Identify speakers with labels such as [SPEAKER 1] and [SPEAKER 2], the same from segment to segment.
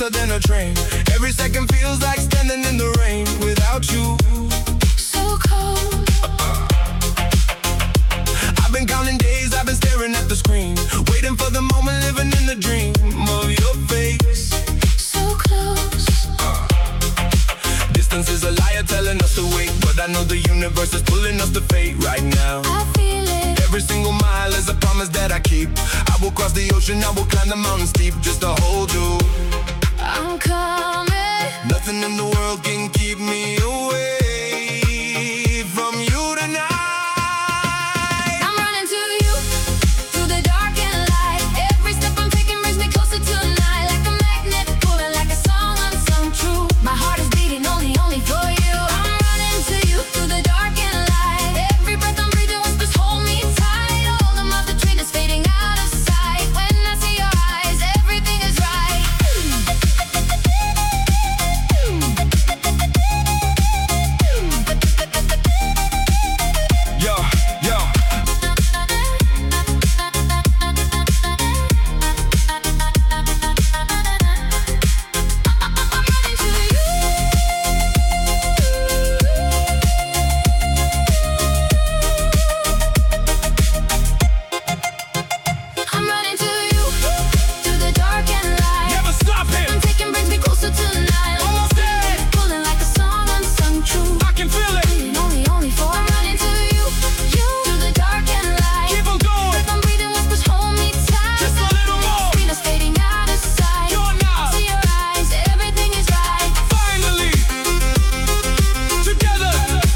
[SPEAKER 1] faster than a train. Every second feels like standing in the rain without you.
[SPEAKER 2] So cold.
[SPEAKER 1] I've been counting days, I've been staring at the screen, waiting for the moment, living in the dream of your face.
[SPEAKER 2] So close.
[SPEAKER 1] Distance is a liar telling us to wait, but I know the universe is pulling us to fate right now.
[SPEAKER 2] I feel it.
[SPEAKER 1] Every single mile is a promise that I keep. I will cross the ocean, I will climb the mountain steep just to hold you.
[SPEAKER 2] I'm coming.
[SPEAKER 1] Nothing in the world can keep me away from you tonight.
[SPEAKER 2] I'm running to you, through the dark and light. Every step I'm taking brings me closer tonight. Like a magnet pulling, like a song unsung true. My heart is beating only for you. I'm running to you, through the dark and light. Every breath I'm breathing whispers hold me tight. All the moth the train is fading out of sight. When I see your eyes, everything is right.
[SPEAKER 1] Yo, yo.
[SPEAKER 2] I'm running to you, through the dark and light.
[SPEAKER 1] Never stop it.
[SPEAKER 2] I'm taking brings me closer tonight.
[SPEAKER 1] Almost there.
[SPEAKER 2] Pulling like a song unsung true.
[SPEAKER 1] I can feel it.
[SPEAKER 2] Only for I'm running to you, through the dark and light.
[SPEAKER 1] Keep on going.
[SPEAKER 2] Breath I'm breathing whispers hold me tight.
[SPEAKER 1] Just a little more.
[SPEAKER 2] Screen is fading out of sight.
[SPEAKER 1] You're now.
[SPEAKER 2] See your eyes, everything is right.
[SPEAKER 1] Finally, together.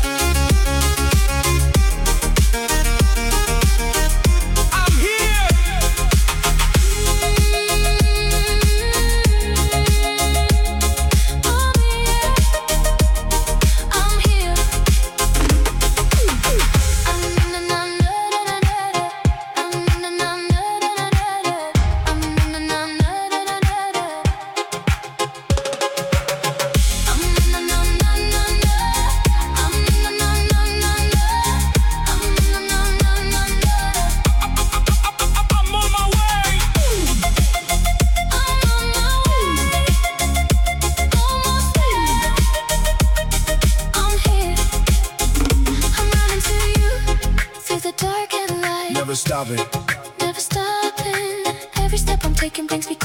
[SPEAKER 1] I'm here.
[SPEAKER 2] I'm here.
[SPEAKER 1] I'm on my way.
[SPEAKER 2] Almost there. I'm here. I'm running to you, through the dark and light.
[SPEAKER 1] Never stop it.
[SPEAKER 2] Never stopping. Every step I'm taking brings me